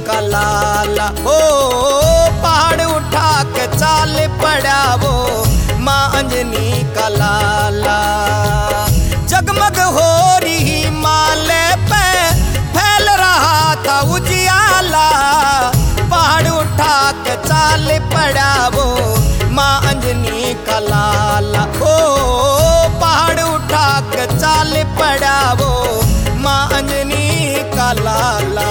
का लाला। ओ पहाड़ उठा के चाल पड़ा वो माँ अंजनी का लाला। जगमग हो रही माले पे फैल रहा था उजियाला। पहाड़ उठा के चाल पड़ा वो माँ अंजनी का लाला। ओ पहाड़ उठा के चाल पड़ा वो माँ अंजनी का लाला।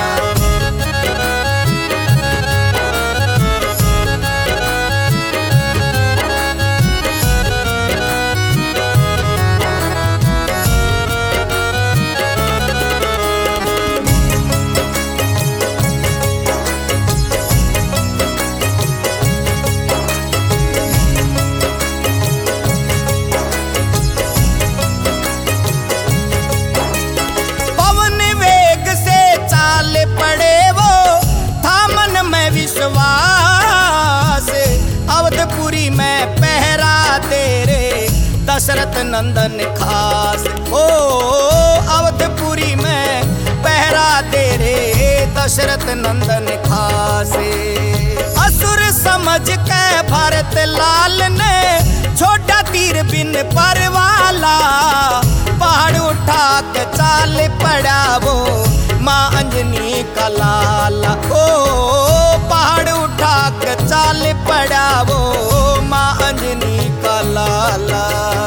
अवधपुरी में पहरा तेरे दशरथ नंदन खास। ओ अवधपुरी में पहरा तेरे दशरथ नंदन खास। असुर समझ के भरत लाल ने छोटा तीर बिन पर वाला। पहाड़ उठा के चाल पड़ा वो माँ अंजनी का लाला। ओ पहाड़ उठा के चाल पड़ा वो माँ अंजनी का लाला।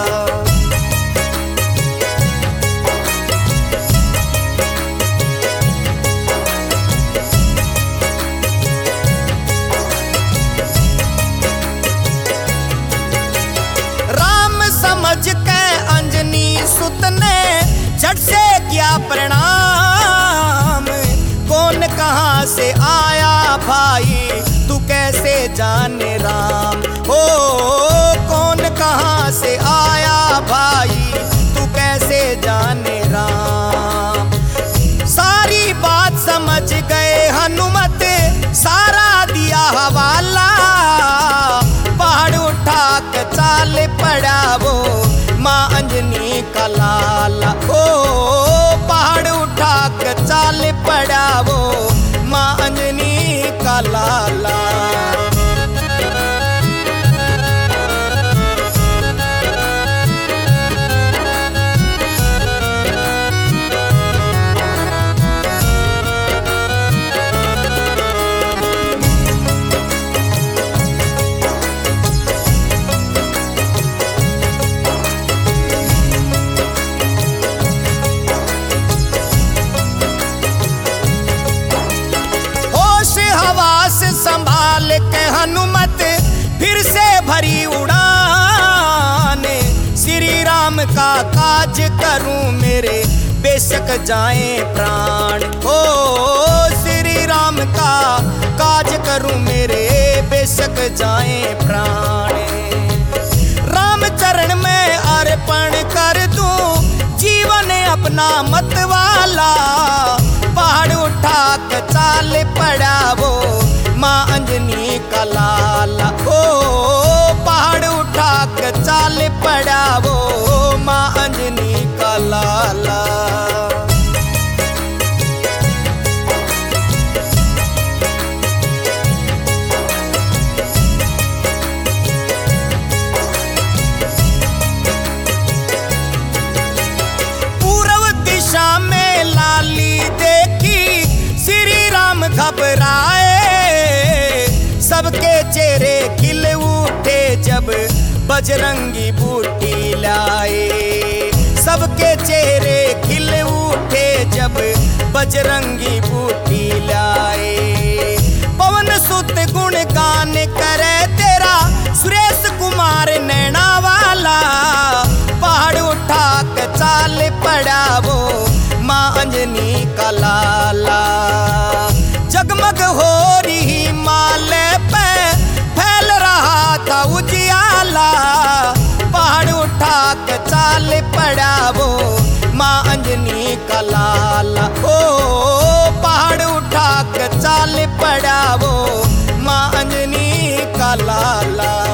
राम समझ के अंजनी सुत ने झट से किया प्रणाम। कौन कहाँ से आया भाई तू कैसे जाने राम। ओ कौन कहाँ से आया भाई तू कैसे जाने राम। सारी बात समझ गए हनुमत सारा दिया हवाला। पहाड़ उठा के चाल पड़ा वो माँ अंजनी का लाला। ओ पहाड़ उठा के चाल पड़ा वो माँ अंजनी का लाला। संभाल के हनुमत फिर से भरी उड़ान। श्री राम का काज करूं मेरे बेशक जाए प्राण। ओ श्री राम का काज करूं मेरे बेशक जाए प्राण। राम चरण में अर्पण कर दूं जीवन अपना मत वाला। पहाड़ उठा के चाल पड़ा वो माँ अंजनी का लाला। ओ पहाड़ उठा के चाल पड़ा वो माँ अंजनी का लाला। पूर्व दिशा में लाली देखी श्री राम घबराए। सबके चेहरे खिल उठे जब बजरंगी बूटी लाए। सबके चेहरे खिल उठे जब बजरंगी बूटी लाए। पवन सुत गुण गान करे तेरा सुरेश कुमार नैना वाला। पहाड़ उठा के चाल पड़ा वो माँ अंजनी का लाला। जगमग हो रही माले पे फैल रहा था उजियाला। पहाड़ उठा के चाल पड़ा वो माँ अंजनी का लाला। ओ पहाड़ उठा के चाल पड़ा वो माँ अंजनी का लाला।